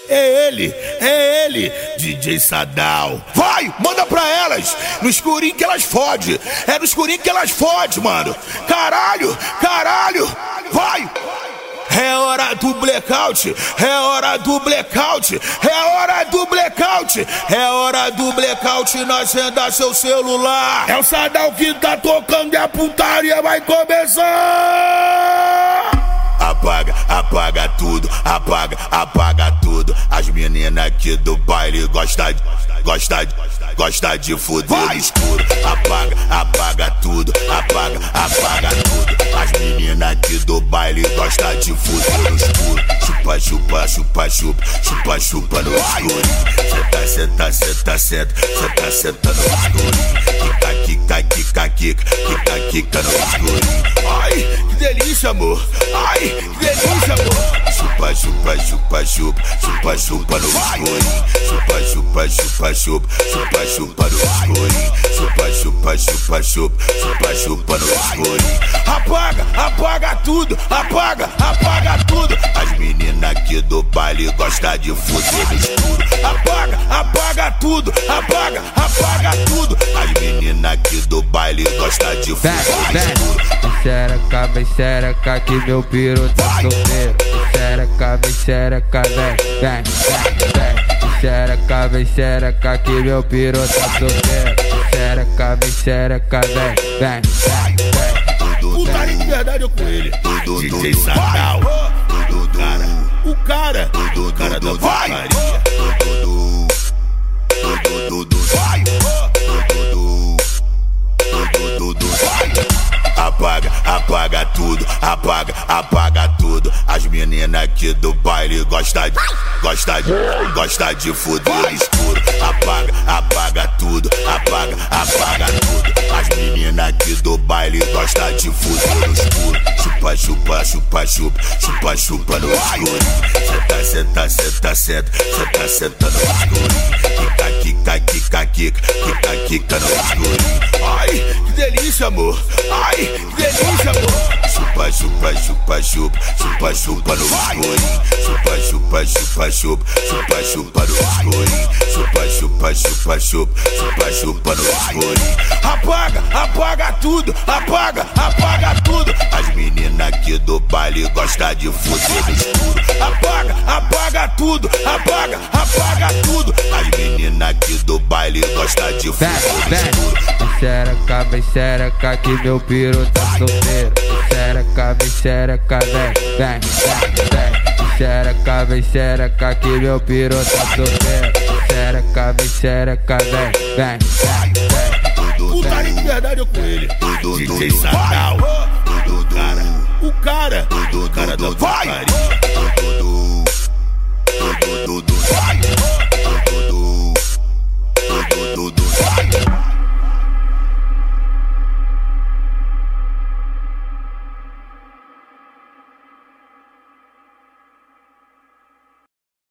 É ele, DJ Sadal. Vai, manda pra elas, no escurinho que elas fode. É no escurinho que elas fode, mano. Caralho, vai. É hora do blackout, é hora do blackout, é hora do blackout, é hora do blackout, não acenda seu celular. É o Sadal que tá tocando e a putaria vai começar. Apaga tudo, apaga tudo. As meninas aqui do baile gosta de fuder no escuro. Apaga tudo, apaga tudo. As meninas aqui do baile gosta de fuder no escuro. Chupa no escuro. Senta no escuro. Quica no escuro. Ai, que delícia, amor. Ai, que delícia, amor. Chupa no escuro. Chupa no escuro. Chupa no escuro. Apaga tudo, apaga tudo. As meninas aqui do baile gostam de fuder no escuro. Apaga tudo, apaga tudo. As meninas aqui do baile gostam de fuder no escuro. Vem xereca que meu piru tá solteiro. Vem xereca, vem. Vem xereca que meu piru tá solteiro. Vem xereca, vem. Putaria de verdade eu com ele. DJ Sadal. O cara da putaria. Apaga tudo, apaga tudo. As meninas aqui do baile gosta de fuder no escuro. Apaga tudo, apaga tudo. As meninas aqui do baile gosta de fuder no escuro. Chupa no escuro. Senta no escuro. Quica no escuro. Ai, que delícia, amor. Ai, que delícia, amor. Chupa no escuro. Chupa no escuro. Chupa no escuro. Apaga tudo, apaga tudo. As meninas aqui do baile gostam de fuder no escuro. Apaga tudo, apaga tudo. As meninas aqui do baile gostam de fuder no escuro. Vem xereca que meu piru tá solteiro. Vem xereca, vem. Vem xereca que meu piru tá solteiro. Vem xereca, vem. Putaria de verdade eu com ele. DJ Sadal. O cara da putaria.